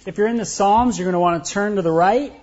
If you're in the Psalms, you're going to want to turn to the right.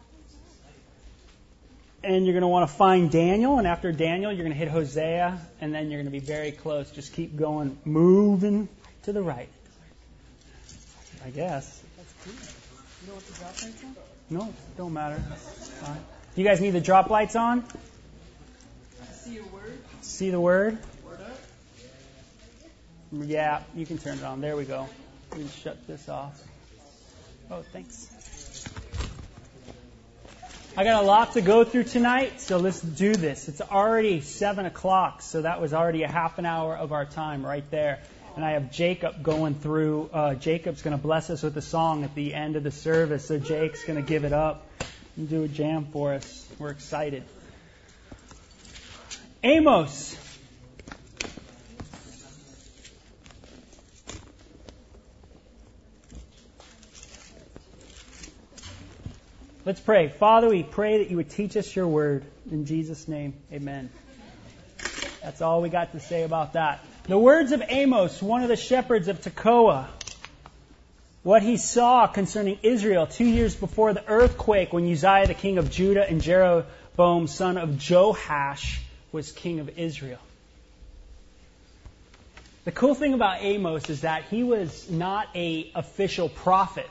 And you're going to want to find Daniel. And after Daniel, you're going to hit Hosea. And then you're going to be very close. Just keep going, moving to the right. I guess. You know what the drop lights on? No, don't matter. Fine. Do you guys need the drop lights on? See your word? See the word? Word up? Yeah, you can turn it on. There we go. We can shut this off. Oh, thanks. I got a lot to go through tonight, so let's do this. It's already 7 o'clock, so that was already a half an hour of our time right there. And I have Jacob going through. Jacob's going to bless us with a song at the end of the service, so Jake's going to give it up and do a jam for us. We're excited. Amos. Let's pray. Father, we pray that you would teach us your word. In Jesus' name, amen. That's all we got to say about that. The words of Amos, one of the shepherds of Tekoa. What he saw concerning Israel 2 years before the earthquake when Uzziah, the king of Judah, and Jeroboam, son of Joash, was king of Israel. The cool thing about Amos is that he was not an official prophet.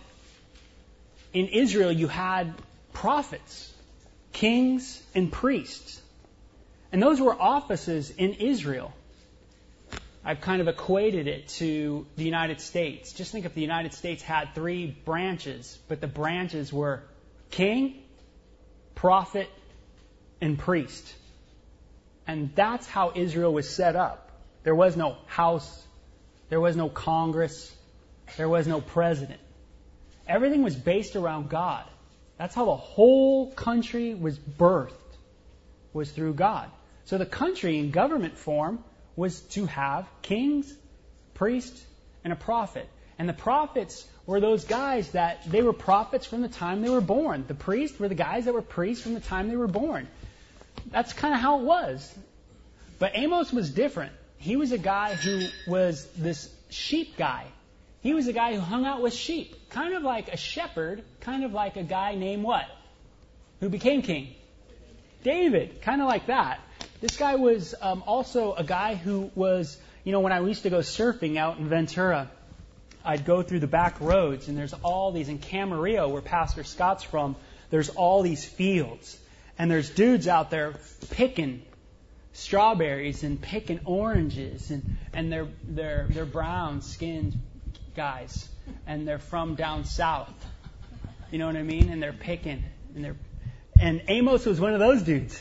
In Israel, you had prophets, kings, and priests. And those were offices in Israel. I've kind of equated it to the United States. Just think if the United States had 3 branches, but the branches were king, prophet, and priest. And that's how Israel was set up. There was no house, there was no Congress, there was no president. Everything was based around God. That's how the whole country was birthed, was through God. So the country in government form was to have kings, priests, and a prophet. And the prophets were those guys that they were prophets from the time they were born. The priests were the guys that were priests from the time they were born. That's kind of how it was. But Amos was different. He was a guy who was this sheep guy. He was a guy who hung out with sheep, kind of like a shepherd, kind of like a guy named what? Who became king? David, kind of like that. This guy was also a guy who was, when I used to go surfing out in Ventura, I'd go through the back roads, and there's all these, in Camarillo, where Pastor Scott's from, there's all these fields. And there's dudes out there picking strawberries and picking oranges, and they're brown-skinned guys, and they're from down south. You know what I mean? And they're picking, and Amos was one of those dudes.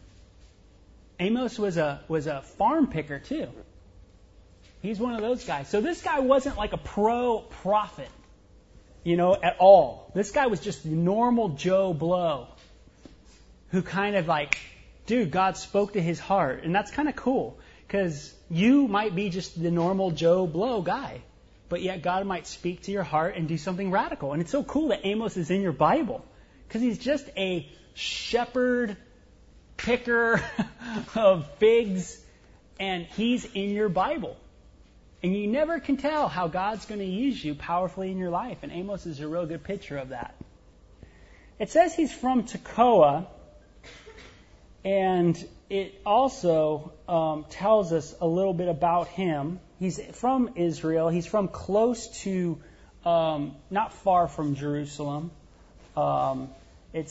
Amos was a farm picker too. He's one of those guys. So this guy wasn't like a pro-prophet, at all. This guy was just normal Joe Blow, who kind of like, dude, God spoke to his heart. And that's kind of cool, because you might be just the normal Joe Blow guy, but yet God might speak to your heart and do something radical. And it's so cool that Amos is in your Bible, because he's just a shepherd picker of figs, and he's in your Bible. And you never can tell how God's going to use you powerfully in your life. And Amos is a real good picture of that. It says he's from Tekoa, and it also tells us a little bit about him. He's from Israel. He's from close to, not far from Jerusalem. It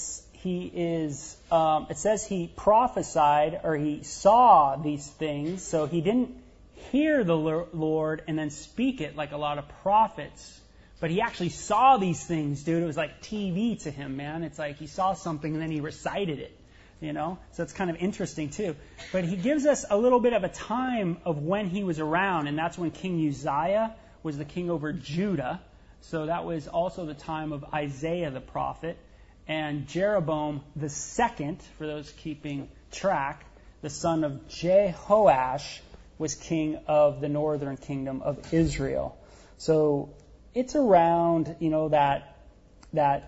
says he prophesied, or he saw these things. So he didn't hear the Lord and then speak it like a lot of prophets. But he actually saw these things, dude. It was like TV to him, man. It's like he saw something and then he recited it. So it's kind of interesting too. But he gives us a little bit of a time of when he was around, and that's when King Uzziah was the king over Judah. So that was also the time of Isaiah the prophet. And Jeroboam the second, for those keeping track, the son of Jehoash, was king of the northern kingdom of Israel. So it's around, that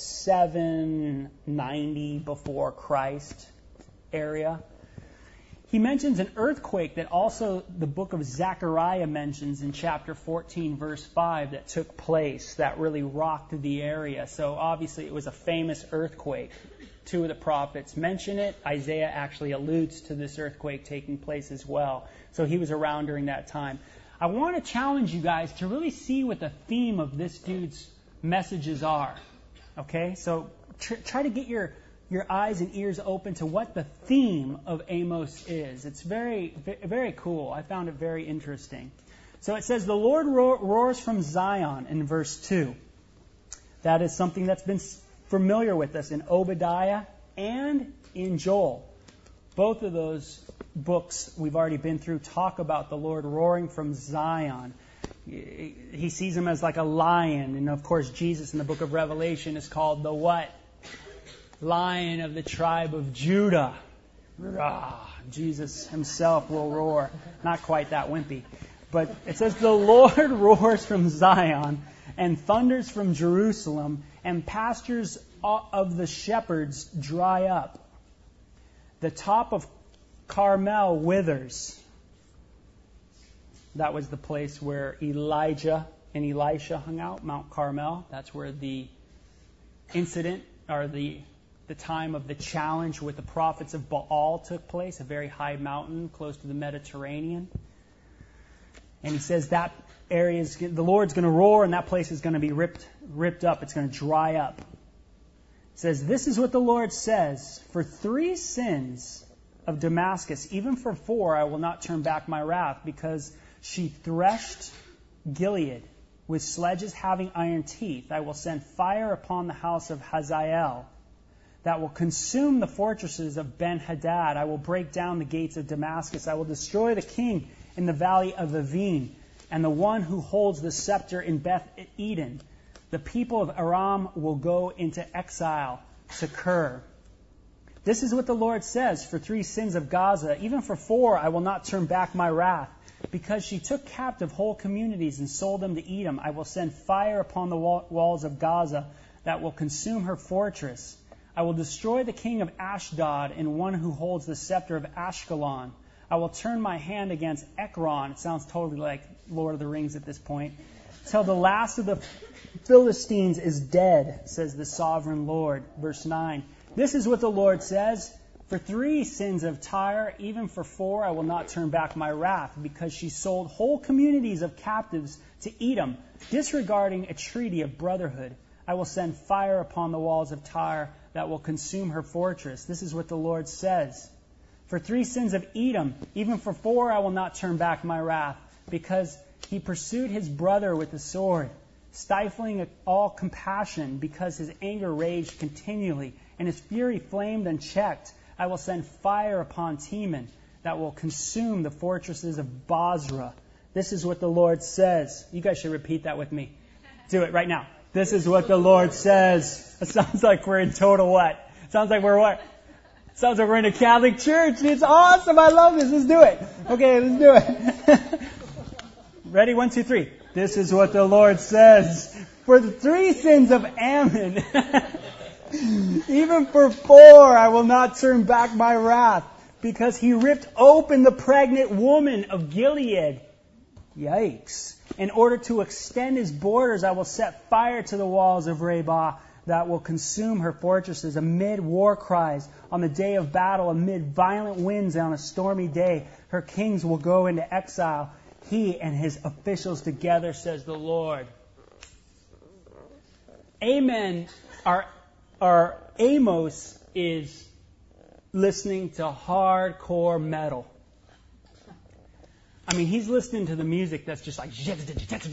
790 before Christ area. he mentions an earthquake that also the book of Zechariah mentions in chapter 14, verse 5, that took place, that really rocked the area. So obviously it was a famous earthquake. Two of the prophets mention it. Isaiah actually alludes to this earthquake taking place as well. So he was around during that time. I want to challenge you guys to really see what the theme of this dude's messages are. Okay? So try to get your eyes and ears open to what the theme of Amos is. It's very, very cool. I found it very interesting. So it says, the Lord roars from Zion in verse 2. That is something that's been familiar with us in Obadiah and in Joel. Both of those books we've already been through talk about the Lord roaring from Zion. He sees him as like a lion. And of course, Jesus in the book of Revelation is called the what? Lion of the tribe of Judah. Jesus himself will roar. Not quite that wimpy. But it says, the Lord roars from Zion and thunders from Jerusalem, and pastures of the shepherds dry up. The top of Carmel withers. That was the place where Elijah and Elisha hung out, Mount Carmel. That's where the incident, or the time of the challenge with the prophets of Baal took place, a very high mountain close to the Mediterranean. And he says that area the Lord's going to roar, and that place is going to be ripped up. It's going to dry up. It says, this is what the Lord says, for 3 sins of Damascus, even for 4, I will not turn back my wrath, because she threshed Gilead with sledges having iron teeth. I will send fire upon the house of Hazael that will consume the fortresses of Ben-Hadad. I will break down the gates of Damascus. I will destroy the king in the valley of Avin, and the one who holds the scepter in Beth Eden. The people of Aram will go into exile to Kir. This is what the Lord says, for 3 sins of Gaza, even for 4, I will not turn back my wrath. Because she took captive whole communities and sold them to Edom, I will send fire upon the walls of Gaza that will consume her fortress. I will destroy the king of Ashdod and one who holds the scepter of Ashkelon. I will turn my hand against Ekron. It sounds totally like Lord of the Rings at this point. Till the last of the Philistines is dead, says the sovereign Lord. Verse 9. This is what the Lord says. For 3 sins of Tyre, even for 4, I will not turn back my wrath, because she sold whole communities of captives to Edom, disregarding a treaty of brotherhood. I will send fire upon the walls of Tyre that will consume her fortress. This is what the Lord says. For 3 sins of Edom, even for 4, I will not turn back my wrath, because he pursued his brother with the sword, stifling all compassion, because his anger raged continually, and his fury flamed unchecked. I will send fire upon Teman that will consume the fortresses of Basra. This is what the Lord says. You guys should repeat that with me. Do it right now. This is what the Lord says. It sounds like we're in total what? Sounds like we're what? Sounds like we're in a Catholic church. It's awesome. I love this. Let's do it. Okay, let's do it. Ready? 1, 2, 3. This is what the Lord says. For the 3 sins of Ammon, even for 4, I will not turn back my wrath, because he ripped open the pregnant woman of Gilead. Yikes. In order to extend his borders, I will set fire to the walls of Rabbah that will consume her fortresses amid war cries on the day of battle, amid violent winds on a stormy day. Her kings will go into exile, he and his officials together, says the Lord. Amen. Our Amos is listening to hardcore metal. I mean, he's listening to the music that's just like, you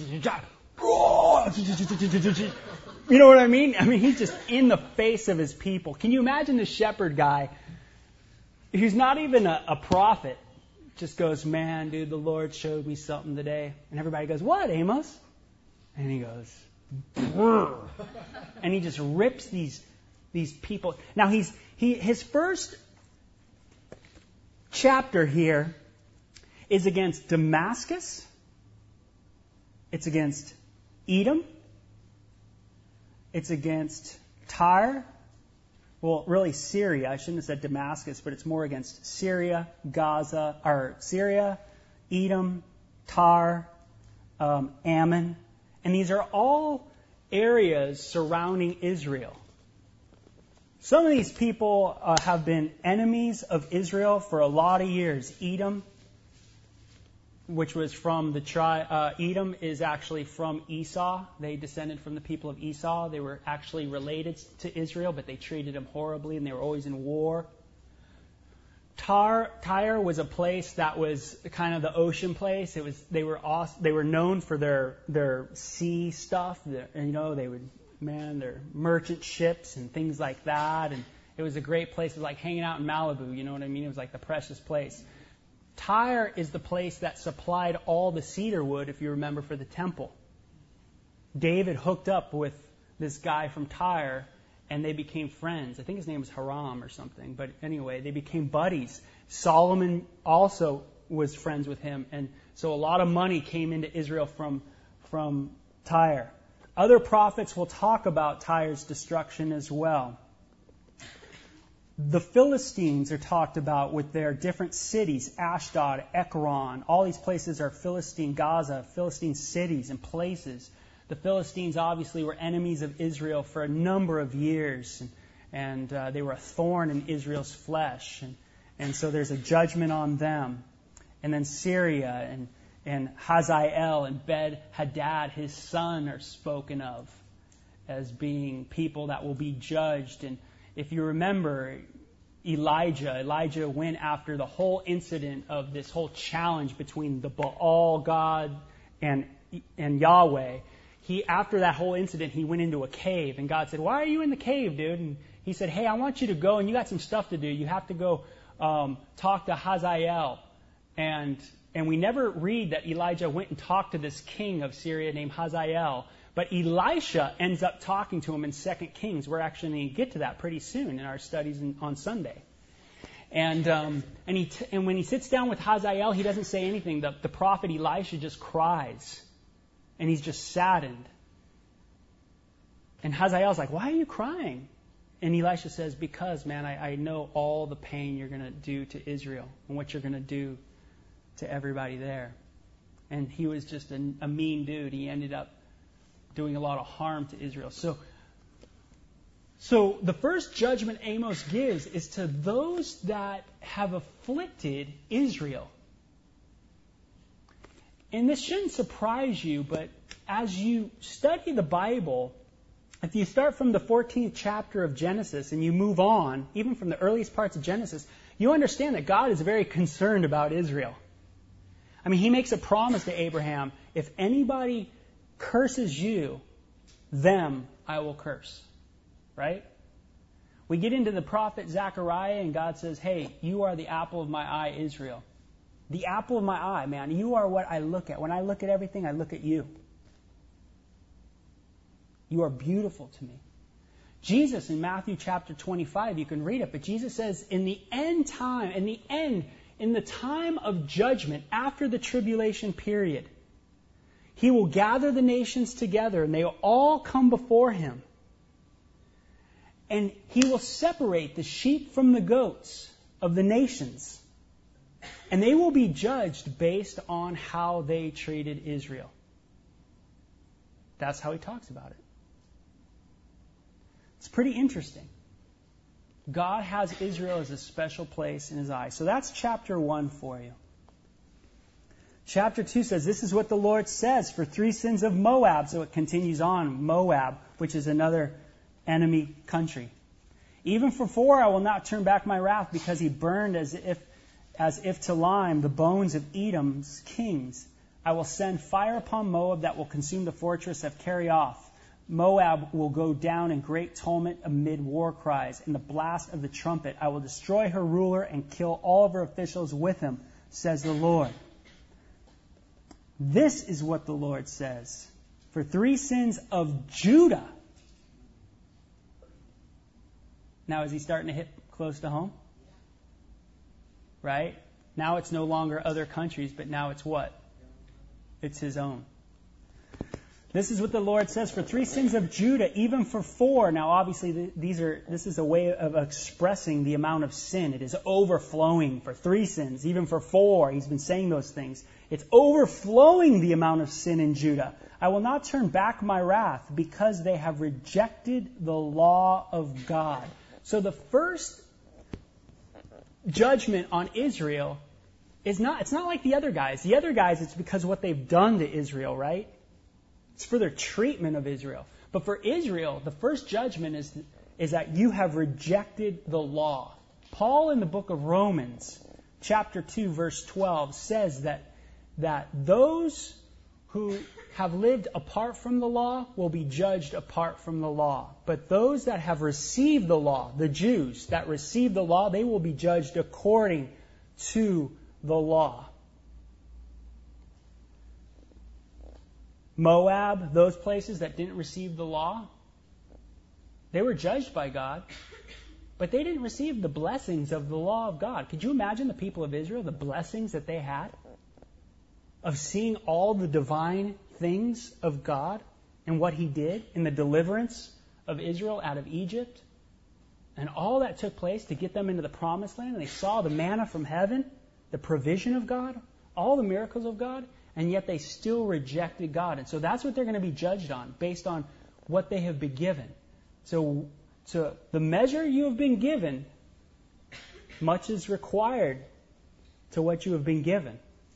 know what I mean? I mean, he's just in the face of his people. Can you imagine the shepherd guy who's not even a prophet, just goes, man, dude, the Lord showed me something today. And everybody goes, what, Amos? And he goes, brr. And he just rips these people. Now, his first chapter here is against Damascus. It's against Edom. It's against Tyre. well, really Syria. I shouldn't have said Damascus, but it's more against Syria, Gaza, or Syria, Edom, Tyre, Ammon. And these are all areas surrounding Israel. Some of these people have been enemies of Israel for a lot of years. Edom, which was from the tribe, Edom is actually from Esau. They descended from the people of Esau. They were actually related to Israel, but they treated them horribly, and they were always in war. Tyre was a place that was kind of the ocean place. They were known for their sea stuff. Their merchant ships and things like that. And it was a great place. It was like hanging out in Malibu. You know what I mean? It was like the precious place. Tyre is the place that supplied all the cedar wood, if you remember, for the temple. David hooked up with this guy from Tyre, and they became friends. I think his name was Hiram or something. But anyway, they became buddies. Solomon also was friends with him. And so a lot of money came into Israel from Tyre. Other prophets will talk about Tyre's destruction as well. The Philistines are talked about with their different cities, Ashdod, Ekron. All these places are Philistine, Gaza, Philistine cities and places. The Philistines obviously were enemies of Israel for a number of years, and they were a thorn in Israel's flesh. And so there's a judgment on them. And then Syria and Hazael and Ben-Hadad, his son, are spoken of as being people that will be judged. And if you remember Elijah went after the whole incident of this whole challenge between the Baal God and Yahweh. After that whole incident, he went into a cave, and God said, "Why are you in the cave, dude?" And he said, "Hey, I want you to go, and you got some stuff to do. You have to go talk to Hazael." And we never read that Elijah went and talked to this king of Syria named Hazael. But Elisha ends up talking to him in 2 Kings. We're actually going to get to that pretty soon in our studies on Sunday. And when he sits down with Hazael, he doesn't say anything. The prophet Elisha just cries. And he's just saddened. And Hazael's like, "Why are you crying?" And Elisha says, "Because, man, I know all the pain you're going to do to Israel and what you're going to do to everybody there." And he was just a mean dude. He ended up doing a lot of harm to Israel. So the first judgment Amos gives is to those that have afflicted Israel. And this shouldn't surprise you, but as you study the Bible, if you start from the 14th chapter of Genesis and you move on, even from the earliest parts of Genesis, you understand that God is very concerned about Israel. I mean, he makes a promise to Abraham, if anybody curses you, them I will curse. Right? We get into the prophet Zechariah, and God says, "Hey, you are the apple of my eye, Israel." The apple of my eye, man. You are what I look at. When I look at everything, I look at you. You are beautiful to me. Jesus in Matthew chapter 25, you can read it, but Jesus says in the time of judgment, after the tribulation period, he will gather the nations together and they will all come before him. And he will separate the sheep from the goats of the nations. And they will be judged based on how they treated Israel. That's how he talks about it. It's pretty interesting. God has Israel as a special place in his eyes. So that's chapter 1 for you. Chapter 2 says, "This is what the Lord says for 3 sins of Moab." So it continues on, Moab, which is another enemy country. "Even for 4 I will not turn back my wrath, because he burned as if to lime the bones of Edom's kings. I will send fire upon Moab that will consume the fortress of Kerioth. Moab will go down in great tumult amid war cries. In the blast of the trumpet, I will destroy her ruler and kill all of her officials with him, says the Lord." This is what the Lord says for 3 sins of Judah. Now, is he starting to hit close to home? Right? Now it's no longer other countries, but now it's what? It's his own. This is what the Lord says, for 3 sins of Judah, even for 4. Now, obviously, this is a way of expressing the amount of sin. It is overflowing for 3 sins, even for 4. He's been saying those things. It's overflowing the amount of sin in Judah. I will not turn back my wrath because they have rejected the law of God. So the first judgment on Israel it's not like the other guys. The other guys, it's because of what they've done to Israel, right? It's for their treatment of Israel. But for Israel, the first judgment is that you have rejected the law. Paul in the book of Romans, chapter 2, verse 12, says that those who have lived apart from the law will be judged apart from the law. But those that have received the law, the Jews that received the law, they will be judged according to the law. Moab, those places that didn't receive the law, they were judged by God, but they didn't receive the blessings of the law of God. Could you imagine the people of Israel, the blessings that they had of seeing all the divine things of God and what He did in the deliverance of Israel out of Egypt? And all that took place to get them into the promised land. And they saw the manna from heaven, the provision of God, all the miracles of God, and yet they still rejected God. And so that's what they're going to be judged on, based on what they have been given. So the measure you have been given, much is required to what you have been given.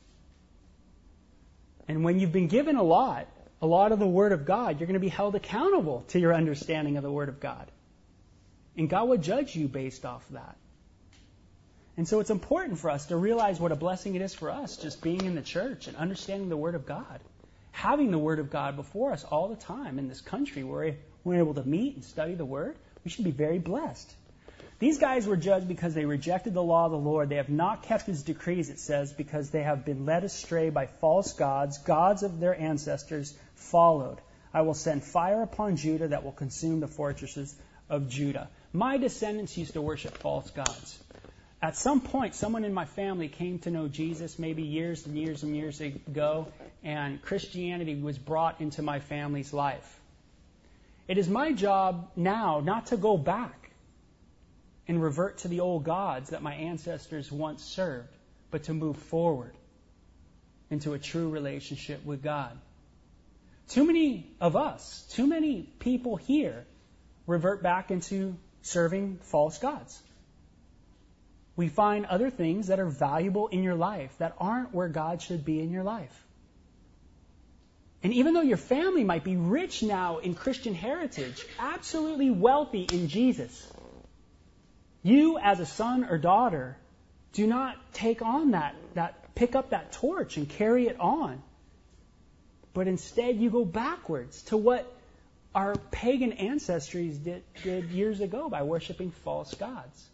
And when you've been given a lot of the Word of God, you're going to be held accountable to your understanding of the Word of God. And God will judge you based off of that. And so it's important for us to realize what a blessing it is for us just being in the church and understanding the Word of God. Having the Word of God before us all the time in this country where we're able to meet and study the Word. We should be very blessed. These guys were judged because they rejected the law of the Lord. They have not kept His decrees, it says, because they have been led astray by false gods, gods of their ancestors followed. I will send fire upon Judah that will consume the fortresses of Judah. My descendants used to worship false gods. At some point, someone in my family came to know Jesus, maybe years and years and years ago, and Christianity was brought into my family's life. It is my job now not to go back and revert to the old gods that my ancestors once served, but to move forward into a true relationship with God. Too many of us, too many people here revert back into serving false gods. We find other things that are valuable in your life that aren't where God should be in your life. And even though your family might be rich now in Christian heritage, absolutely wealthy in Jesus, you as a son or daughter do not take on pick up that torch and carry it on. But instead you go backwards to what our pagan ancestors did years ago by worshiping false gods.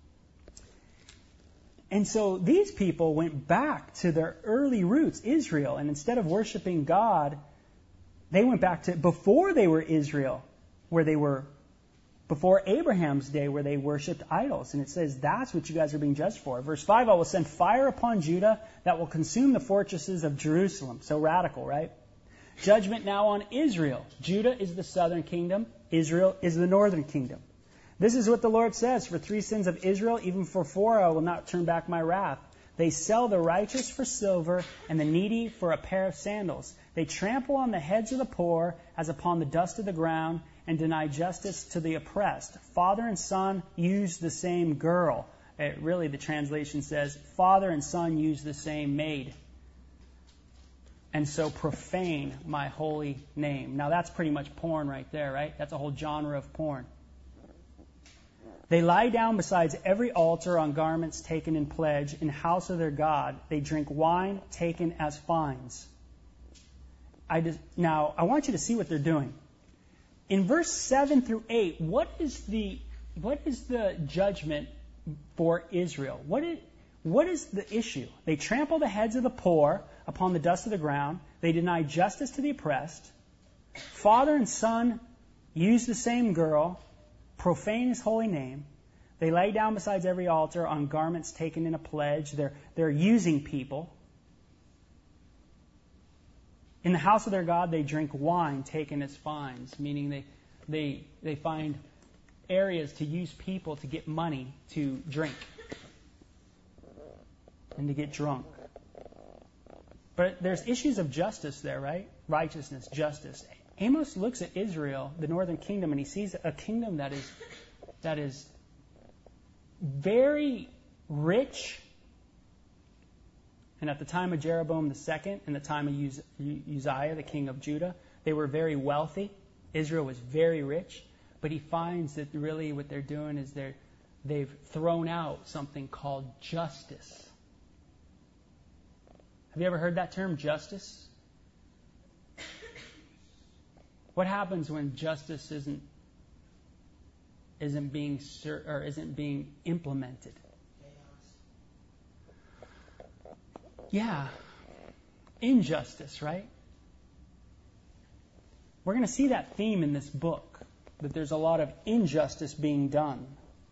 And so these people went back to their early roots, Israel, and instead of worshiping God, they went back to before they were Israel, before Abraham's day, where they worshipped idols. And it says that's what you guys are being judged for. Verse 5, I will send fire upon Judah that will consume the fortresses of Jerusalem. So radical, right? Judgment now on Israel. Judah is the southern kingdom. Israel is the northern kingdom. This is what the Lord says, for 3 sins of Israel, even for 4, I will not turn back my wrath. They sell the righteous for silver and the needy for a pair of sandals. They trample on the heads of the poor as upon the dust of the ground and deny justice to the oppressed. Father and son use the same girl. Really, the translation says, father and son use the same maid. And so profane my holy name. Now that's pretty much porn right there, right? That's a whole genre of porn. They lie down beside every altar on garments taken in pledge. In house of their God, they drink wine taken as fines. Now, I want you to see what they're doing. In verse 7 through 8, what is the judgment for Israel? What is the issue? They trample the heads of the poor upon the dust of the ground. They deny justice to the oppressed. Father and son use the same girl. Profane His holy name. They lay down beside every altar on garments taken in a pledge. They're using people. In the house of their God, they drink wine taken as fines, meaning they find areas to use people to get money to drink and to get drunk. But there's issues of justice there, right? Righteousness, justice. Amos looks at Israel, the northern kingdom, and he sees a kingdom that is very rich. And at the time of Jeroboam II and the time of Uzziah, the king of Judah, they were very wealthy. Israel was very rich. But he finds that really what they're doing is they've thrown out something called justice. Have you ever heard that term, justice? What happens when justice isn't being implemented? Yeah. Injustice, right? We're going to see that theme in this book, that there's a lot of injustice being done.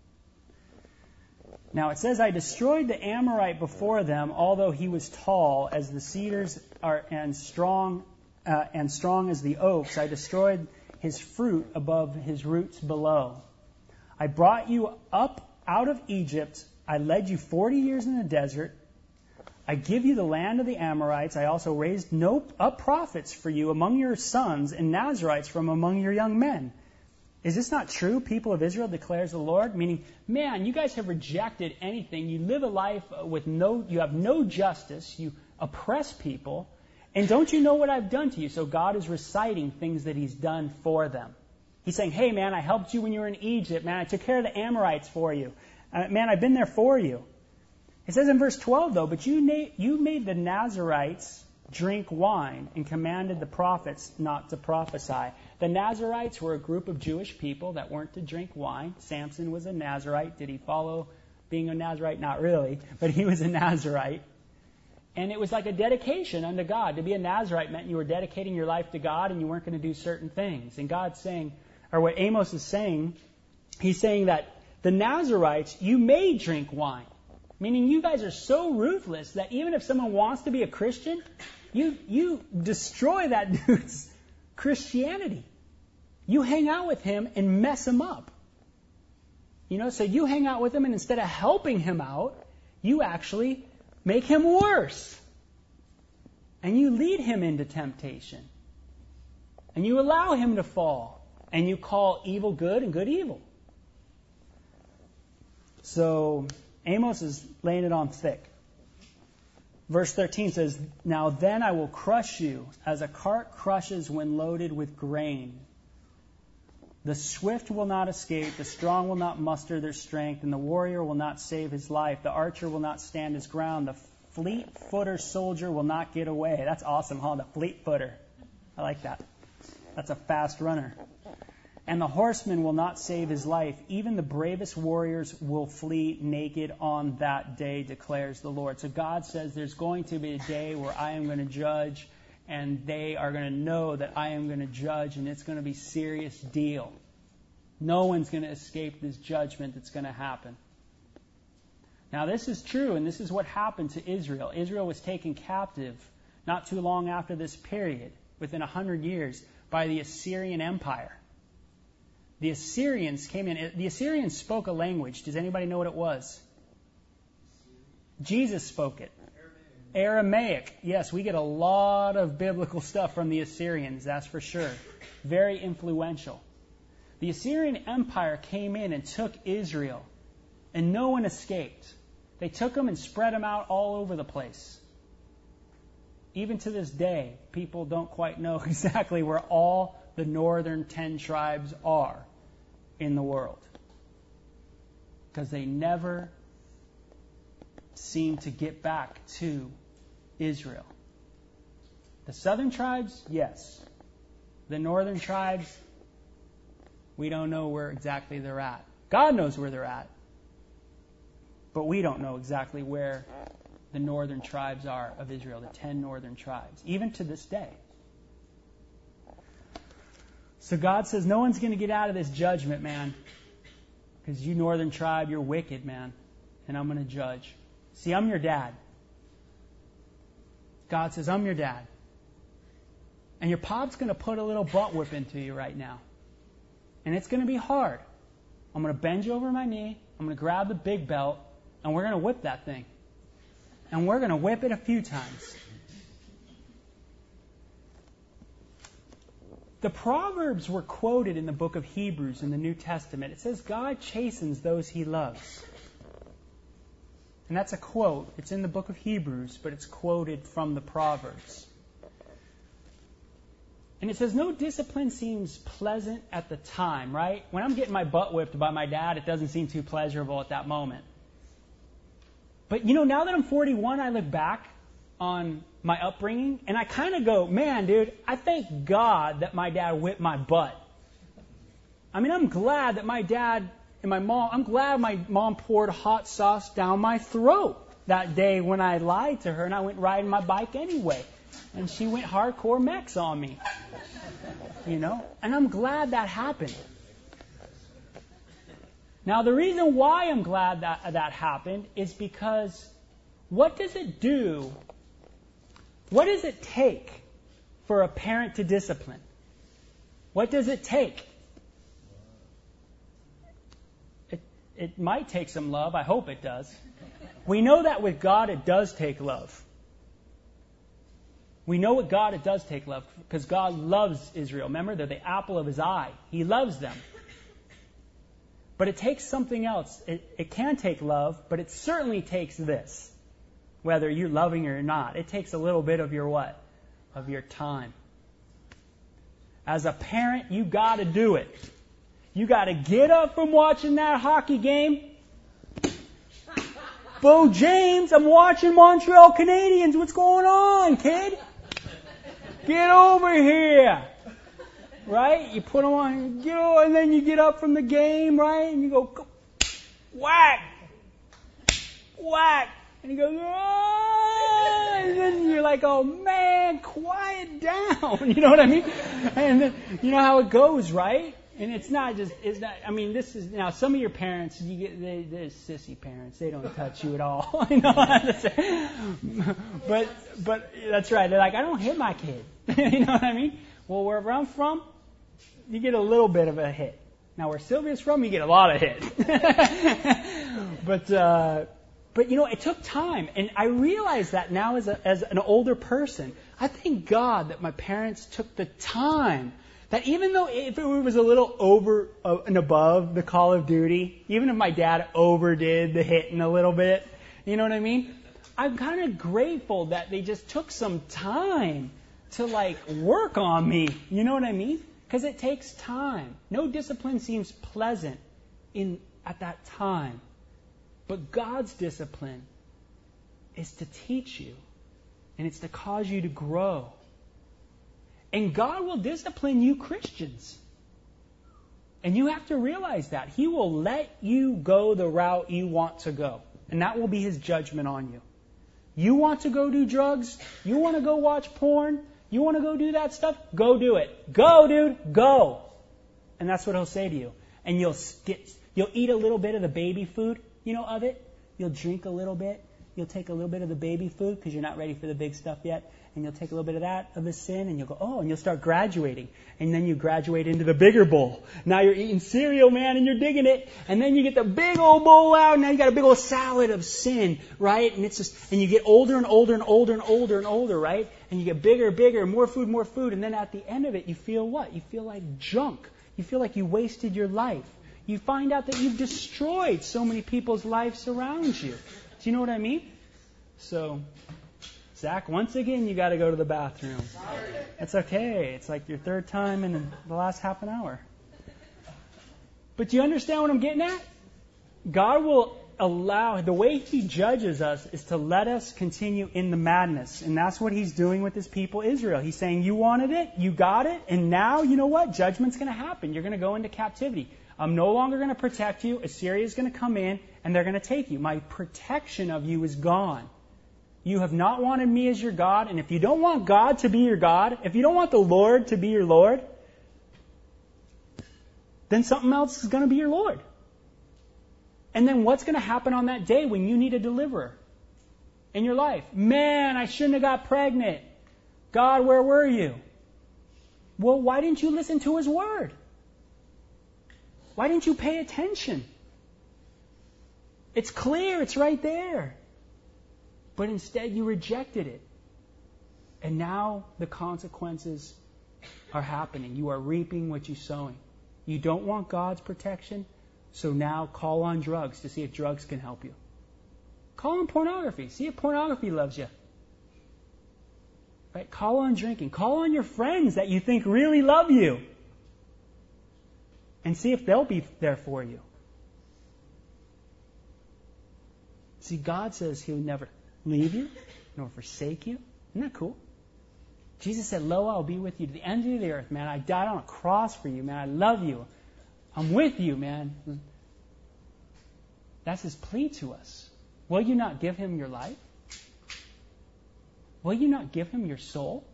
Now it says, I destroyed the Amorite before them, although he was tall as the cedars and strong as the oaks. I destroyed his fruit above his roots below. I brought you up out of Egypt. I led you 40 years in the desert. I give you the land of the Amorites. I also raised up prophets for you among your sons and Nazarites from among your young men. Is this not true, people of Israel, declares the Lord? Meaning, man, you guys have rejected anything. You live a life you have no justice. You oppress people. And don't you know what I've done to you? So God is reciting things that He's done for them. He's saying, hey, man, I helped you when you were in Egypt. Man, I took care of the Amorites for you. Man, I've been there for you. It says in verse 12, though, but you made the Nazarites drink wine and commanded the prophets not to prophesy. The Nazarites were a group of Jewish people that weren't to drink wine. Samson was a Nazarite. Did he follow being a Nazarite? Not really, but he was a Nazarite. And it was like a dedication unto God. To be a Nazarite meant you were dedicating your life to God and you weren't going to do certain things. And God's saying, or what Amos is saying, he's saying that the Nazarites, you may drink wine. Meaning you guys are so ruthless that even if someone wants to be a Christian, you destroy that dude's Christianity. You hang out with him and mess him up. So you hang out with him and instead of helping him out, you actually make him worse. And you lead him into temptation. And you allow him to fall. And you call evil good and good evil. So Amos is laying it on thick. Verse 13 says, Now then I will crush you as a cart crushes when loaded with grain. The swift will not escape, the strong will not muster their strength, and the warrior will not save his life. The archer will not stand his ground. The fleet-footer soldier will not get away. That's awesome, huh? The fleet-footer. I like that. That's a fast runner. And the horseman will not save his life. Even the bravest warriors will flee naked on that day, declares the Lord. So God says there's going to be a day where I am going to judge, and they are going to know that I am going to judge, and it's going to be a serious deal. No one's going to escape this judgment that's going to happen. Now this is true, and this is what happened to Israel. Israel was taken captive not too long after this period, within 100 years, by the Assyrian Empire. The Assyrians came in. The Assyrians spoke a language. Does anybody know what it was? Jesus spoke it. Aramaic. Yes, we get a lot of biblical stuff from the Assyrians, that's for sure. Very influential. The Assyrian Empire came in and took Israel, and no one escaped. They took them and spread them out all over the place. Even to this day, people don't quite know exactly where all the northern 10 tribes are in the world. Because they never seem to get back to Israel. The southern tribes, yes. The northern tribes, we don't know where exactly they're at. God knows where they're at. But we don't know exactly where the northern tribes are of Israel, the 10 northern tribes, even to this day. So God says, no one's going to get out of this judgment, man. Because you northern tribe, you're wicked, man. And I'm going to judge. See, I'm your dad. God says, I'm your dad. And your pop's going to put a little butt whip into you right now. And it's going to be hard. I'm going to bend you over my knee. I'm going to grab the big belt. And we're going to whip that thing. And we're going to whip it a few times. The Proverbs were quoted in the book of Hebrews in the New Testament. It says, God chastens those He loves. And that's a quote. It's in the book of Hebrews, but it's quoted from the Proverbs. And it says, no discipline seems pleasant at the time, right? When I'm getting my butt whipped by my dad, it doesn't seem too pleasurable at that moment. But, now that I'm 41, I look back on my upbringing, and I kind of go, man, dude, I thank God that my dad whipped my butt. I mean, I'm glad that my dad and I'm glad my mom poured hot sauce down my throat that day when I lied to her and I went riding my bike anyway. And she went hardcore Mex on me. And I'm glad that happened. Now, the reason why I'm glad that happened is because what does it do? What does it take for a parent to discipline? What does it take? It might take some love. I hope it does. We know that with God it does take love. We know with God it does take love because God loves Israel. Remember, they're the apple of His eye. He loves them. But it takes something else. It can take love, but it certainly takes this. Whether you're loving or not. It takes a little bit of your what? Of your time. As a parent, you got to do it. You got to get up from watching that hockey game. Bo James, I'm watching Montreal Canadiens. What's going on, kid? Get over here. Right? You put them on, and then you get up from the game, right? And you go, whack, whack. And he goes, oh, and then you're like, oh man, quiet down. You know what I mean? And then, you know how it goes, right? And it's not, this is, now some of your parents, they're sissy parents. They don't touch you at all. You know what I'm saying? But that's right. They're like, I don't hit my kid. You know what I mean? Well, wherever I'm from, you get a little bit of a hit. Now, where Sylvia's from, you get a lot of hit. But it took time. And I realize that now as an older person. I thank God that my parents took the time. That even though if it was a little over and above the Call of Duty, even if my dad overdid the hitting a little bit, you know what I mean? I'm kind of grateful that they just took some time to work on me. You know what I mean? Because it takes time. No discipline seems pleasant at that time. But God's discipline is to teach you. And it's to cause you to grow. And God will discipline you Christians. And you have to realize that. He will let you go the route you want to go. And that will be His judgment on you. You want to go do drugs? You want to go watch porn? You want to go do that stuff? Go do it. Go, dude. Go. And that's what He'll say to you. And you'll eat a little bit of the baby food, of it. You'll drink a little bit. You'll take a little bit of the baby food because you're not ready for the big stuff yet. And you'll take a little bit of that, of the sin, and you'll go, and you'll start graduating. And then you graduate into the bigger bowl. Now you're eating cereal, man, and you're digging it. And then you get the big old bowl out, and now you got a big old salad of sin, right? And and you get older and older and older and older and older, right? And you get bigger, bigger, more food. And then at the end of it, you feel what? You feel like junk. You feel like you wasted your life. You find out that you've destroyed so many people's lives around you. Do you know what I mean? So, Zach, once again, you got to go to the bathroom. That's okay. It's like your third time in the last half an hour. But do you understand what I'm getting at? God will allow, the way He judges us is to let us continue in the madness. And that's what He's doing with His people, Israel. He's saying, you wanted it, you got it, and now, you know what? Judgment's going to happen. You're going to go into captivity. I'm no longer going to protect you. Assyria is going to come in, and they're going to take you. My protection of you is gone. You have not wanted me as your God, and if you don't want God to be your God, if you don't want the Lord to be your Lord, then something else is going to be your Lord. And then what's going to happen on that day when you need a deliverer in your life? Man, I shouldn't have got pregnant. God, where were you? Well, why didn't you listen to his word? Why didn't you pay attention? It's clear, it's right there. But instead you rejected it. And now the consequences are happening. You are reaping what you're sowing. You don't want God's protection, so now call on drugs to see if drugs can help you. Call on pornography. See if pornography loves you. Right? Call on drinking. Call on your friends that you think really love you. And see if they'll be there for you. See, God says He'll never leave you, nor forsake you. Isn't that cool? Jesus said, lo, I'll be with you to the end of the earth, man. I died on a cross for you, man. I love you. I'm with you, man. That's His plea to us. Will you not give Him your life? Will you not give Him your soul?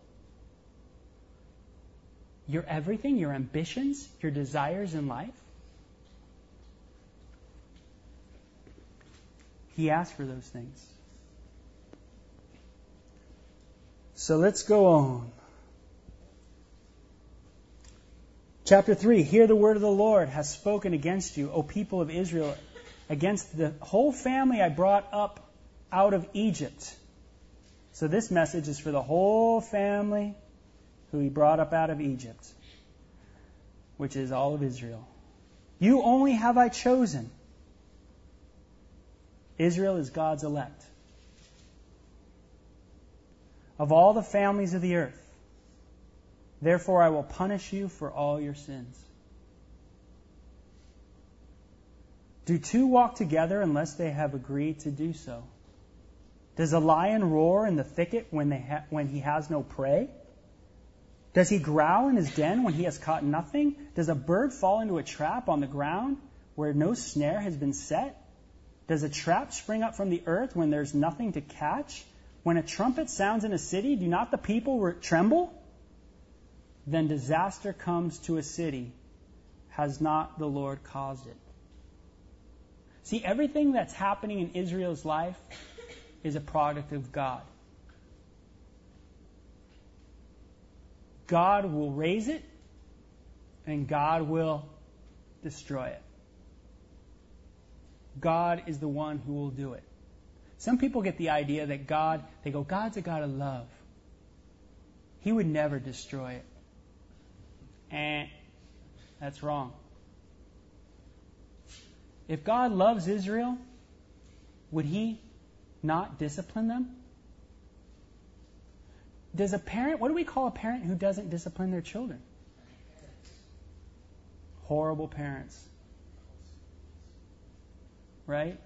Your everything, your ambitions, your desires in life? He asked for those things. So let's go on. Chapter 3, hear the word of the Lord has spoken against you, O people of Israel, against the whole family I brought up out of Egypt. So this message is for the whole family who He brought up out of Egypt, which is all of Israel. You only have I chosen. Israel is God's elect. Of all the families of the earth, therefore I will punish you for all your sins. Do two walk together unless they have agreed to do so? Does a lion roar in the thicket when he has no prey? Does he growl in his den when he has caught nothing? Does a bird fall into a trap on the ground where no snare has been set? Does a trap spring up from the earth when there's nothing to catch? When a trumpet sounds in a city, do not the people tremble? Then disaster comes to a city. Has not the Lord caused it? See, everything that's happening in Israel's life is a product of God. God will raise it, and God will destroy it. God is the one who will do it. Some people get the idea that God's a God of love. He would never destroy it. And that's wrong. If God loves Israel, would He not discipline them? What do we call a parent who doesn't discipline their children? Horrible parents. Right?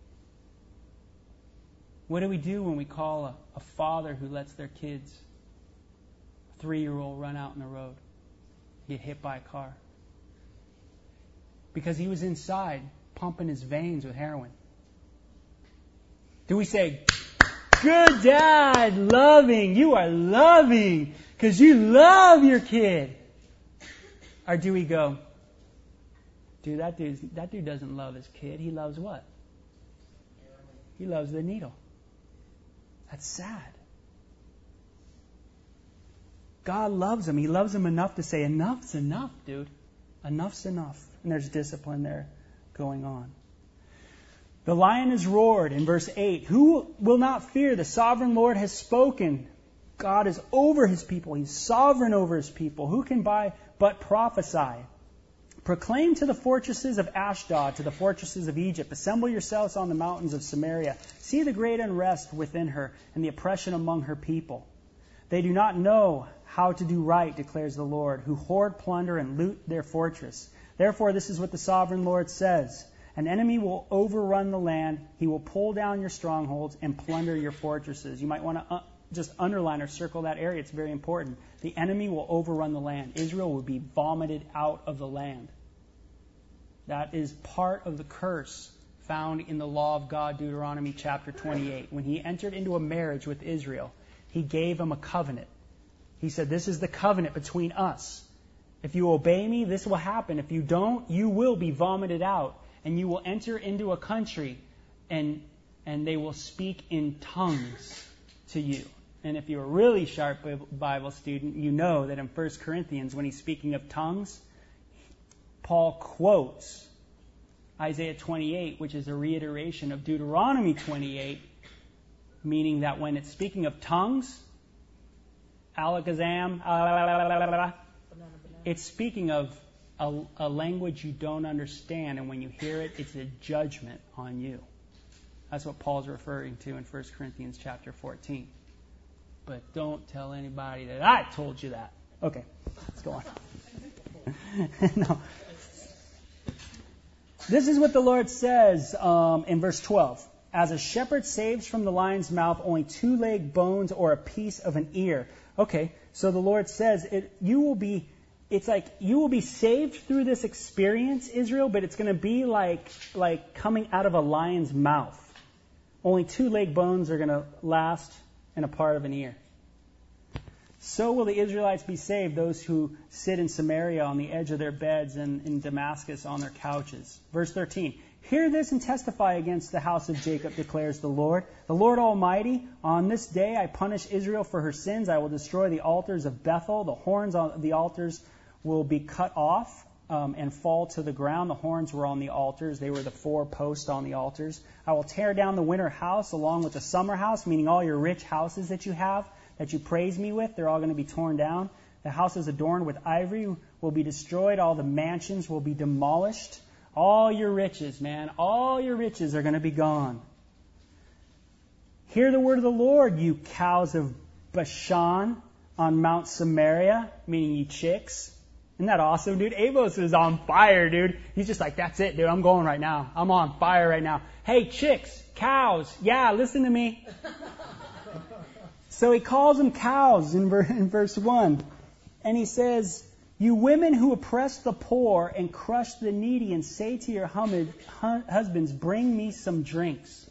What do we do when we call a father who lets their kids, a 3-year-old, run out in the road, get hit by a car? Because he was inside pumping his veins with heroin. Do we say, good dad, loving, you are loving, because you love your kid? Or do we go, dude, that dude doesn't love his kid. He loves what? He loves the needle. That's sad. God loves him. He loves him enough to say, enough's enough, dude. Enough's enough. And there's discipline there going on. The lion has roared in verse 8. Who will not fear? The sovereign Lord has spoken. God is over His people. He's sovereign over His people. Who can but prophesy? Proclaim to the fortresses of Ashdod, to the fortresses of Egypt, assemble yourselves on the mountains of Samaria. See the great unrest within her and the oppression among her people. They do not know how to do right, declares the Lord, who hoard plunder and loot their fortress. Therefore, this is what the sovereign Lord says. An enemy will overrun the land. He will pull down your strongholds and plunder your fortresses. You might want to just underline or circle that area. It's very important. The enemy will overrun the land. Israel will be vomited out of the land. That is part of the curse found in the law of God, Deuteronomy chapter 28. When He entered into a marriage with Israel, He gave them a covenant. He said, this is the covenant between us. If you obey me, this will happen. If you don't, you will be vomited out. And you will enter into a country and they will speak in tongues to you. And if you're a really sharp Bible student, you know that in 1 Corinthians, when he's speaking of tongues, Paul quotes Isaiah 28, which is a reiteration of Deuteronomy 28, meaning that when it's speaking of tongues, alakazam, it's speaking of a language you don't understand, and when you hear it, it's a judgment on you. That's what Paul's referring to in 1 Corinthians chapter 14. But don't tell anybody that I told you that. Okay, let's go on. No. This is what the Lord says in verse 12. As a shepherd saves from the lion's mouth only 2 leg bones or a piece of an ear. Okay, so the Lord says you will be saved through this experience, Israel, but it's going to be like coming out of a lion's mouth. Only 2 leg bones are going to last and a part of an ear. So will the Israelites be saved, those who sit in Samaria on the edge of their beds and in Damascus on their couches. Verse 13, hear this and testify against the house of Jacob, declares the Lord Almighty. On this day I punish Israel for her sins. I will destroy the altars of Bethel. The horns on the altars will be cut off and fall to the ground. The horns were on the altars. They were the 4 posts on the altars. I will tear down the winter house along with the summer house, meaning all your rich houses that you have, that you praise me with, they're all going to be torn down. The houses adorned with ivory will be destroyed. All the mansions will be demolished. All your riches, man, all your riches are going to be gone. Hear the word of the Lord, you cows of Bashan on Mount Samaria, meaning you chicks. Isn't that awesome, dude? Amos is on fire, dude. He's just like, that's it, dude. I'm going right now. I'm on fire right now. Hey, chicks, cows, yeah, listen to me. So he calls them cows in verse 1. And he says, you women who oppress the poor and crush the needy and say to your husbands, bring me some drinks.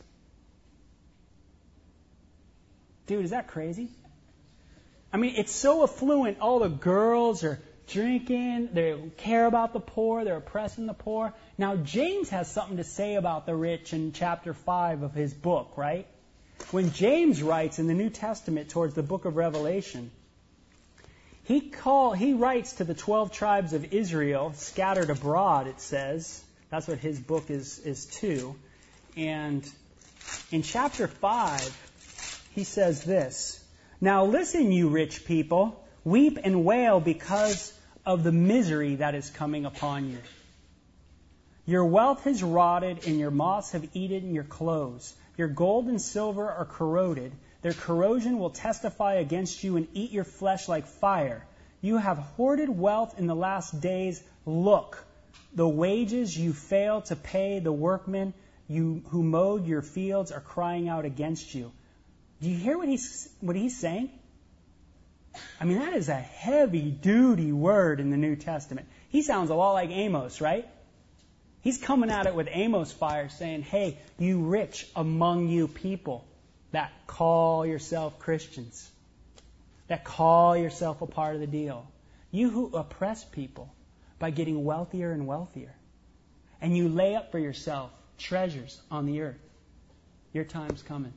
Dude, is that crazy? I mean, it's so affluent. All the girls are drinking. They care about the poor. They're oppressing the poor. Now, James has something to say about the rich in chapter 5 of his book, right? When James writes in the New Testament towards the book of Revelation, he writes to the 12 tribes of Israel scattered abroad, it says. That's what his book is to. And in chapter 5, he says this, now listen, you rich people, weep and wail because of the misery that is coming upon you. Your wealth has rotted and your moths have eaten your clothes. Your gold and silver are corroded. Their corrosion will testify against you and eat your flesh like fire. You have hoarded wealth in the last days. Look, the wages you fail to pay the workmen who mowed your fields are crying out against you. Do you hear what he's saying? I mean, that is a heavy-duty word in the New Testament. He sounds a lot like Amos, right? He's coming at it with Amos fire, saying, hey, you rich among you people that call yourself Christians, that call yourself a part of the deal, you who oppress people by getting wealthier and wealthier, and you lay up for yourself treasures on the earth, your time's coming.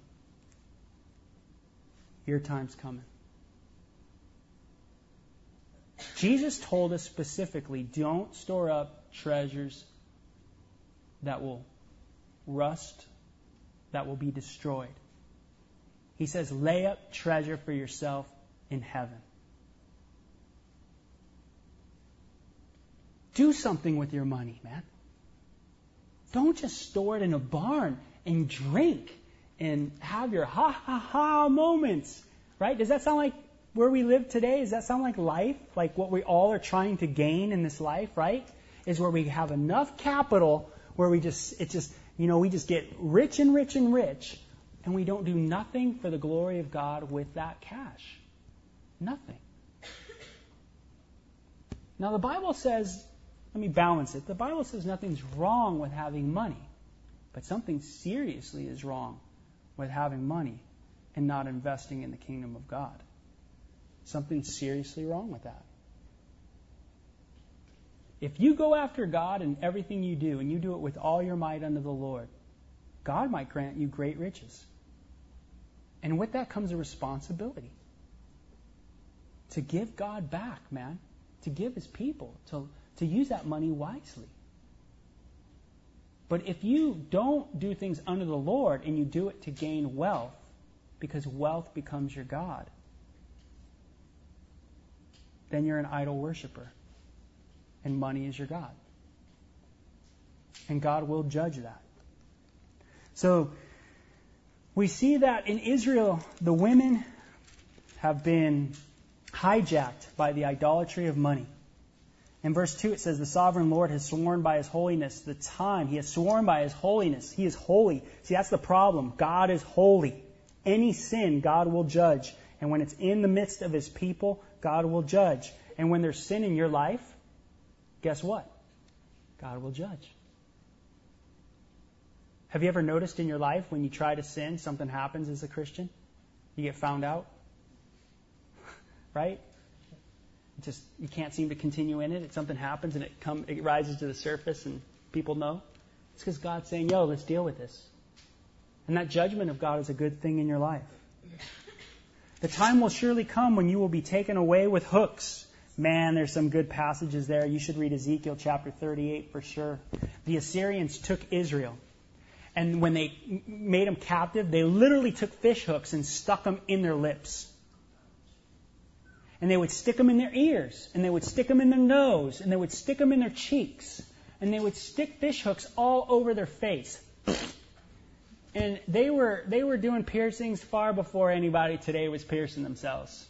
Your time's coming. Jesus told us specifically, don't store up treasures that will rust, that will be destroyed. He says, lay up treasure for yourself in heaven. Do something with your money, man. Don't just store it in a barn and drink and have your ha-ha-ha moments, right? Does that sound like where we live today? Does that sound like life? Like what we all are trying to gain in this life, right? Is where we have enough capital where we just get rich and rich and rich, and we don't do nothing for the glory of God with that cash. Nothing. Now the Bible says, let me balance it. The Bible says nothing's wrong with having money, but something seriously is wrong with having money and not investing in the kingdom of God. Something seriously wrong with that. If you go after God in everything you do, and you do it with all your might unto the Lord, God might grant you great riches. And with that comes a responsibility to give God back, man, to give His people, to use that money wisely. But if you don't do things under the Lord and you do it to gain wealth, because wealth becomes your God, then you're an idol worshiper. And money is your God. And God will judge that. So, we see that in Israel, the women have been hijacked by the idolatry of money. In verse 2 it says, the sovereign Lord has sworn by His holiness the time. He has sworn by His holiness. He is holy. See, that's the problem. God is holy. Any sin, God will judge. And when it's in the midst of His people, God will judge. And when there's sin in your life, guess what? God will judge. Have you ever noticed in your life when you try to sin, something happens as a Christian? You get found out? Right? Just you can't seem to continue in it. Something happens and it rises to the surface and people know. It's because God's saying, yo, let's deal with this. And that judgment of God is a good thing in your life. The time will surely come when you will be taken away with hooks. Man, there's some good passages there. You should read Ezekiel chapter 38 for sure. The Assyrians took Israel. And when they made them captive, they literally took fish hooks and stuck them in their lips. And they would stick them in their ears. And they would stick them in their nose. And they would stick them in their cheeks. And they would stick fish hooks all over their face. And they were doing piercings far before anybody today was piercing themselves.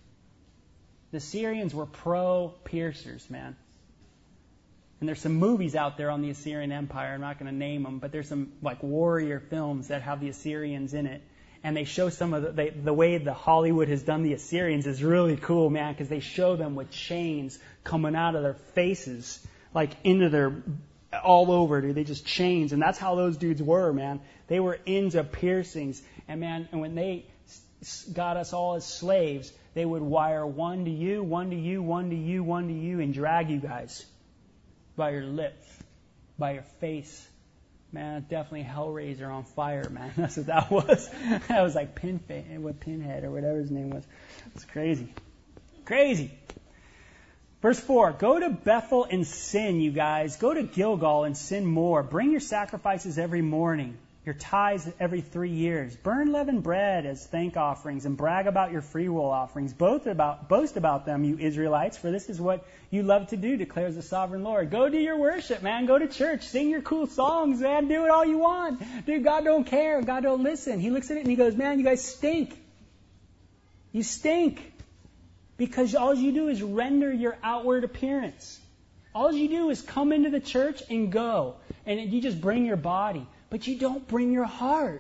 The Assyrians were pro-piercers, man. And there's some movies out there on the Assyrian Empire. I'm not going to name them, but there's some like warrior films that have the Assyrians in it. And they show some of the way the Hollywood has done the Assyrians is really cool, man, because they show them with chains coming out of their faces, like into their, all over, dude. They just chains. And that's how those dudes were, man. They were into piercings. And man, and when they got us all as slaves, they would wire one to you, one to you, one to you, one to you, and drag you guys by your lips, by your face. Man, definitely Hellraiser on fire, man. That's what that was. That was like Pinhead or whatever his name was. It's crazy. Crazy. Verse 4, go to Bethel and sin, you guys. Go to Gilgal and sin more. Bring your sacrifices every morning, your tithes every 3 years. Burn leavened bread as thank offerings and brag about your freewill offerings. Boast about them, you Israelites, for this is what you love to do, declares the sovereign Lord. Go do your worship, man. Go to church. Sing your cool songs, man. Do it all you want. Dude, God don't care. God don't listen. He looks at it and He goes, man, you guys stink. You stink. Because all you do is render your outward appearance. All you do is come into the church and go. And you just bring your body. But you don't bring your heart.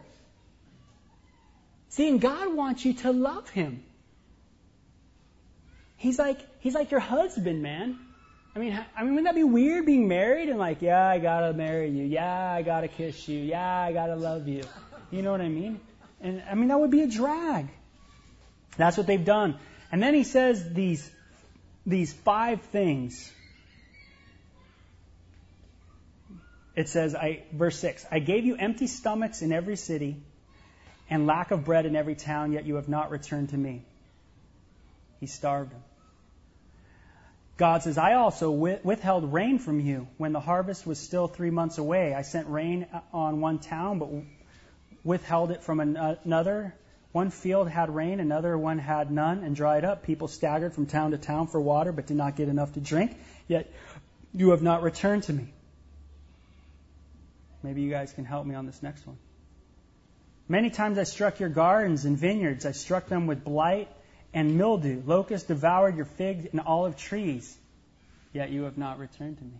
See, and God wants you to love Him. He's like your husband, man. I mean, wouldn't that be weird being married and like, yeah, I gotta marry you. Yeah, I gotta kiss you. Yeah, I gotta love you. You know what I mean? And I mean, that would be a drag. That's what they've done. And then He says these 5 things. It says, verse 6, I gave you empty stomachs in every city and lack of bread in every town, yet you have not returned to me. He starved them. God says, I also withheld rain from you when the harvest was still 3 months away. I sent rain on one town, but withheld it from another. One field had rain, another one had none, and dried up. People staggered from town to town for water, but did not get enough to drink. Yet you have not returned to me. Maybe you guys can help me on this next one. Many times I struck your gardens and vineyards. I struck them with blight and mildew. Locusts devoured your fig and olive trees. Yet you have not returned to me.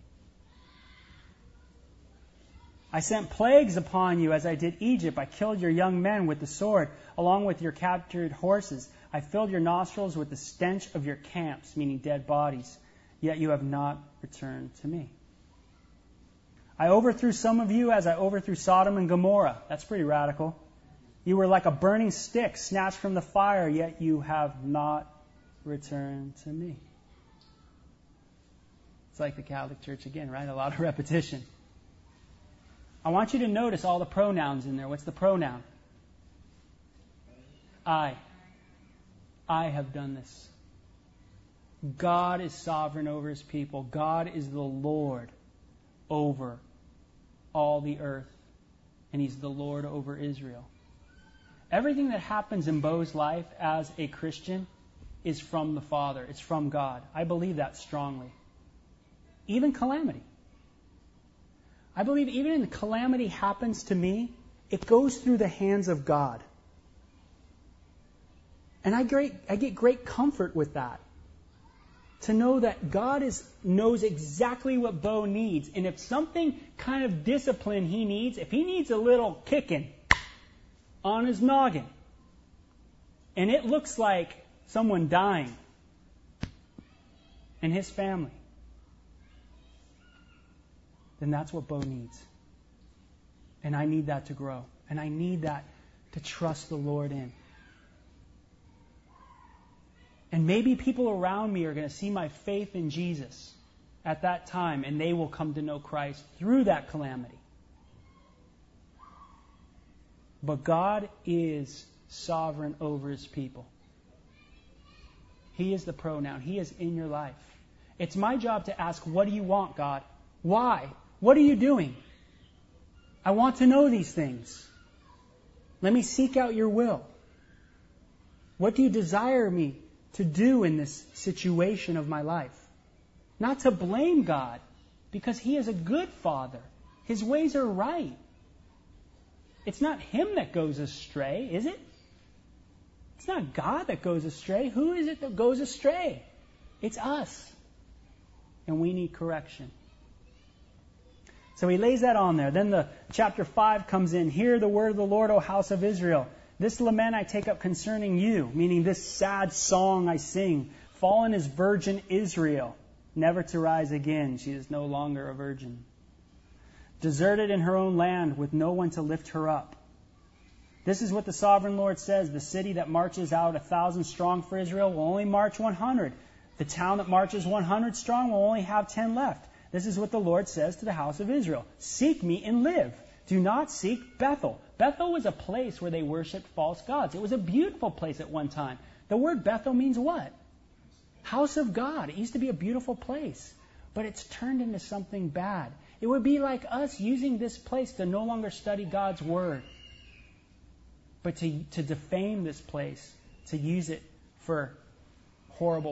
I sent plagues upon you as I did Egypt. I killed your young men with the sword, along with your captured horses. I filled your nostrils with the stench of your camps, meaning dead bodies. Yet you have not returned to me. I overthrew some of you as I overthrew Sodom and Gomorrah. That's pretty radical. You were like a burning stick snatched from the fire, yet you have not returned to me. It's like the Catholic Church again, right? A lot of repetition. I want you to notice all the pronouns in there. What's the pronoun? I have done this. God is sovereign over His people. God is the Lord over all the earth. And He's the Lord over Israel. Everything that happens in Bo's life as a Christian is from the Father. It's from God. I believe that strongly. Even calamity. I believe even when calamity happens to me, it goes through the hands of God. And I get great comfort with that. To know that God knows exactly what Bo needs. And if something kind of discipline he needs, if he needs a little kicking on his noggin, and it looks like someone dying in his family, then that's what Bo needs. And I need that to grow. And I need that to trust the Lord in. And maybe people around me are going to see my faith in Jesus at that time, and they will come to know Christ through that calamity. But God is sovereign over His people. He is the pronoun. He is in your life. It's my job to ask, what do you want, God? Why? What are you doing? I want to know these things. Let me seek out your will. What do you desire me to do in this situation of my life? Not to blame God, because He is a good Father. His ways are right. It's not Him that goes astray, is it? It's not God that goes astray. Who is it that goes astray? It's us. And we need correction. So he lays that on there. Then the chapter 5 comes in. Hear the word of the Lord, O house of Israel. This lament I take up concerning you, meaning this sad song I sing. Fallen is virgin Israel, never to rise again. She is no longer a virgin. Deserted in her own land, with no one to lift her up. This is what the sovereign Lord says. The city that marches out 1,000 strong for Israel will only march 100. The town that marches 100 strong will only have 10 left. This is what the Lord says to the house of Israel. Seek me and live. Do not seek Bethel. Bethel was a place where they worshipped false gods. It was a beautiful place at one time. The word Bethel means what? House of God. It used to be a beautiful place. But it's turned into something bad. It would be like us using this place to no longer study God's Word, but to defame this place, to use it for horrible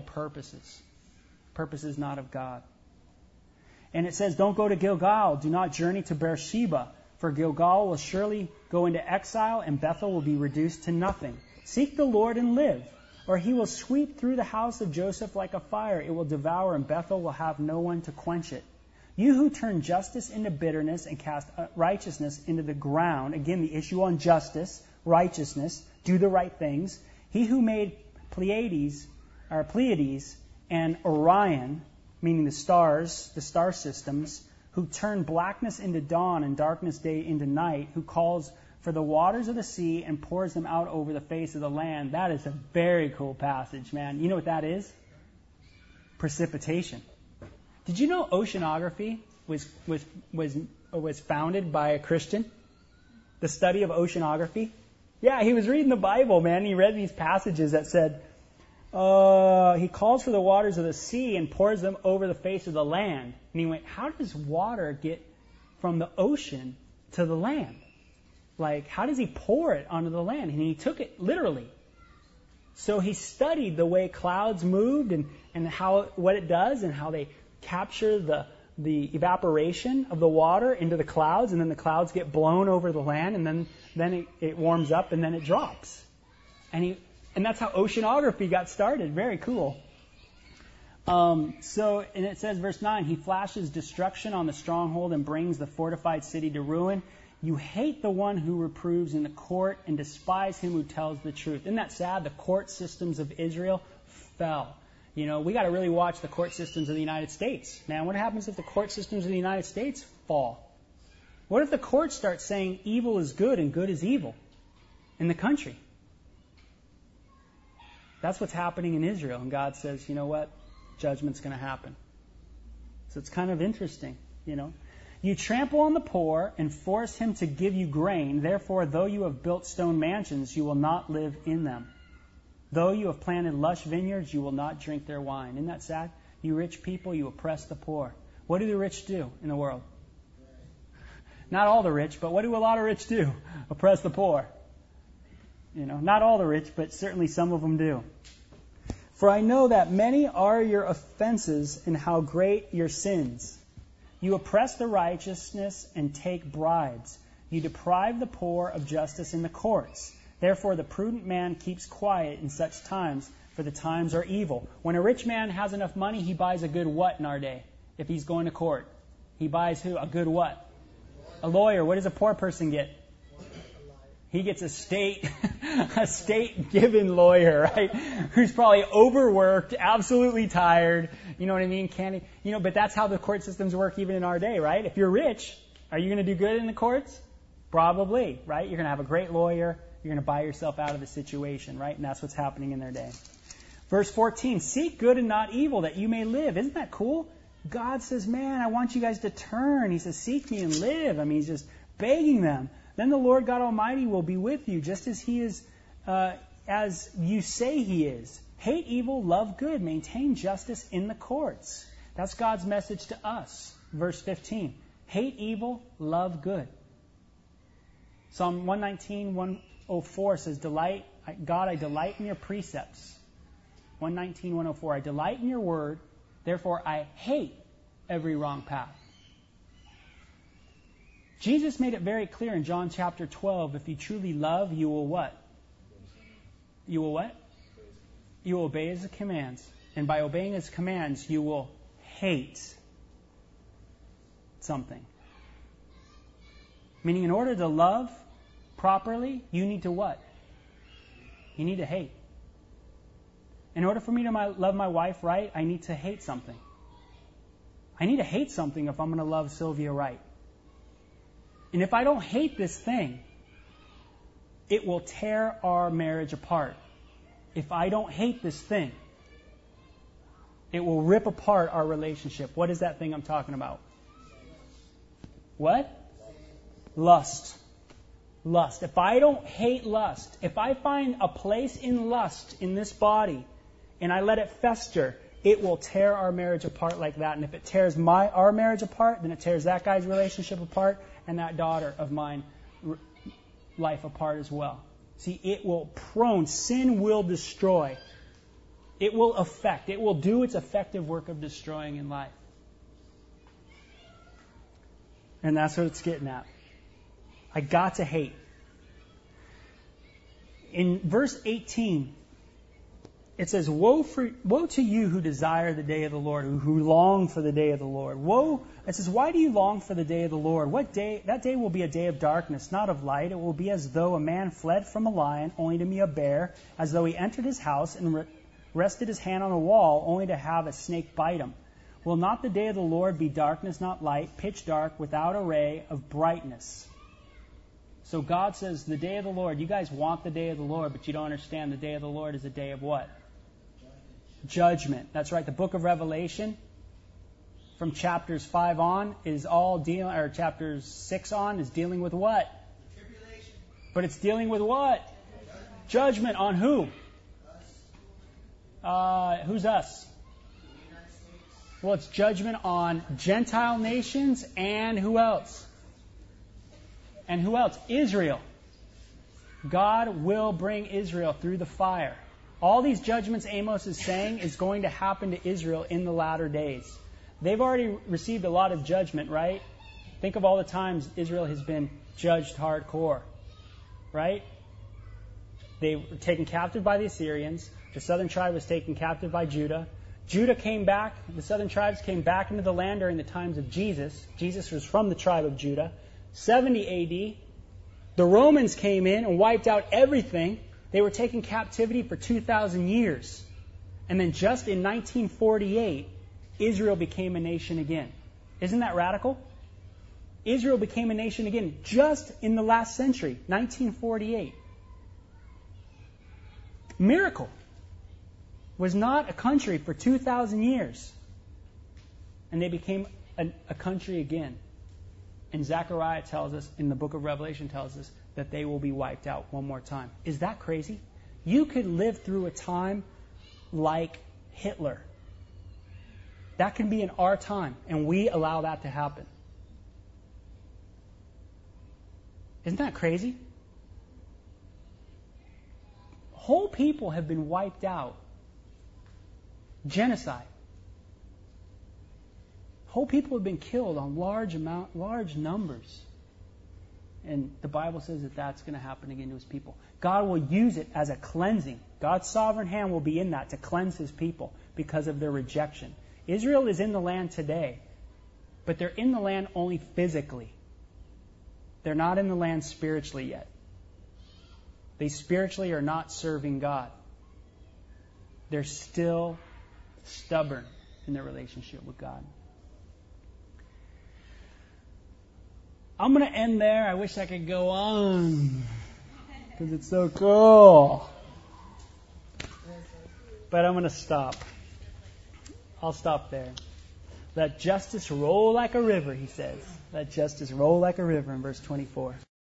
purposes not of God. And it says, don't go to Gilgal, do not journey to Beersheba, for Gilgal will surely go into exile, and Bethel will be reduced to nothing. Seek the Lord and live, or He will sweep through the house of Joseph like a fire. It will devour, and Bethel will have no one to quench it. You who turn justice into bitterness and cast righteousness into the ground, again, the issue on justice, righteousness, do the right things. He who made Pleiades and Orion, meaning the stars, the star systems, who turn blackness into dawn and darkness day into night, who calls for the waters of the sea and pours them out over the face of the land. That is a very cool passage, man. You know what that is? Precipitation. Did you know oceanography was founded by a Christian? The study of oceanography? Yeah, he was reading the Bible, man. He read these passages that said, he calls for the waters of the sea and pours them over the face of the land. And he went, how does water get from the ocean to the land? Like, how does he pour it onto the land? And he took it literally. So he studied the way clouds moved and what it does and how they capture the evaporation of the water into the clouds, and then the clouds get blown over the land, and then it warms up and then it drops. And that's how oceanography got started. Very cool. And it says, verse 9, he flashes destruction on the stronghold and brings the fortified city to ruin. You hate the one who reproves in the court and despise him who tells the truth. Isn't that sad? The court systems of Israel fell. You know, we got to really watch the court systems of the United States. Man, what happens if the court systems of the United States fall? What if the courts start saying evil is good and good is evil in the country? That's what's happening in Israel. And God says, you know what? Judgment's going to happen. So it's kind of interesting, you know. You trample on the poor and force him to give you grain. Therefore, though you have built stone mansions, you will not live in them. Though you have planted lush vineyards, you will not drink their wine. Isn't that sad? You rich people, you oppress the poor. What do the rich do in the world? Not all the rich, but what do a lot of rich do? Oppress the poor. Not all the rich, but certainly some of them do. For I know that many are your offenses and how great your sins. You oppress the righteousness and take bribes. You deprive the poor of justice in the courts. Therefore, the prudent man keeps quiet in such times, for the times are evil. When a rich man has enough money, he buys a good what in our day? If he's going to court, he buys who? A good what? A lawyer. What does a poor person get? He gets a state-given lawyer, right? Who's probably overworked, absolutely tired. You know what I mean? But that's how the court systems work even in our day, right? If you're rich, are you going to do good in the courts? Probably, right? You're going to have a great lawyer. You're going to buy yourself out of the situation, right? And that's what's happening in their day. Verse 14, seek good and not evil, that you may live. Isn't that cool? God says, man, I want you guys to turn. He says, seek me and live. I mean, he's just begging them. Then the Lord God Almighty will be with you, just as He is, as you say He is. Hate evil, love good, maintain justice in the courts. That's God's message to us. Verse 15. Hate evil, love good. Psalm 119, 104 says, God, I delight in your precepts. 119, 104, I delight in your word, therefore I hate every wrong path. Jesus made it very clear in John chapter 12, if you truly love, you will what? You will what? You will obey His commands. And by obeying His commands, you will hate something. Meaning in order to love properly, you need to what? You need to hate. In order for me to love my wife right, I need to hate something. I need to hate something if I'm going to love Sylvia right. And if I don't hate this thing, it will tear our marriage apart. If I don't hate this thing, it will rip apart our relationship. What is that thing I'm talking about? What? Lust. Lust. If I don't hate lust, if I find a place in lust in this body and I let it fester, it will tear our marriage apart like that. And if it tears our marriage apart, then it tears that guy's relationship apart and that daughter of mine life apart as well. See, it will sin will destroy. It will affect. It will do its effective work of destroying in life. And that's what it's getting at. I got to hate. In verse 18, it says, Woe to you who desire the day of the Lord, who long for the day of the Lord. Woe, it says, why do you long for the day of the Lord? What day? That day will be a day of darkness, not of light. It will be as though a man fled from a lion, only to meet a bear, as though he entered his house and rested his hand on a wall, only to have a snake bite him. Will not the day of the Lord be darkness, not light, pitch dark, without a ray of brightness? So God says, the day of the Lord, you guys want the day of the Lord, but you don't understand the day of the Lord is a day of what? Judgment. That's right. The book of Revelation, from chapters 5 on, is all dealing, or chapters 6 on, is dealing with what? Tribulation. But it's dealing with what? Judgment on who? Who's us? Well, it's judgment on Gentile nations and who else? And who else? Israel. God will bring Israel through the fire. All these judgments Amos is saying is going to happen to Israel in the latter days. They've already received a lot of judgment, right? Think of all the times Israel has been judged hardcore, right? They were taken captive by the Assyrians. The southern tribe was taken captive by Judah. Judah came back. The southern tribes came back into the land during the times of Jesus. Jesus was from the tribe of Judah. 70 A.D., the Romans came in and wiped out everything. They were taken captivity for 2,000 years. And then just in 1948, Israel became a nation again. Isn't that radical? Israel became a nation again just in the last century, 1948. Miracle. Was not a country for 2,000 years. And they became a country again. And Zechariah tells us, in the book of Revelation tells us, that they will be wiped out one more time. Is that crazy? You could live through a time like Hitler. That can be in our time, and we allow that to happen. Isn't that crazy? Whole people have been wiped out. Genocide. Whole people have been killed on large numbers. And the Bible says that that's going to happen again to His people. God will use it as a cleansing. God's sovereign hand will be in that to cleanse His people because of their rejection. Israel is in the land today, but they're in the land only physically. They're not in the land spiritually yet. They spiritually are not serving God. They're still stubborn in their relationship with God. I'm going to end there. I wish I could go on because it's so cool. But I'm going to stop. I'll stop there. Let justice roll like a river, he says. Let justice roll like a river in verse 24.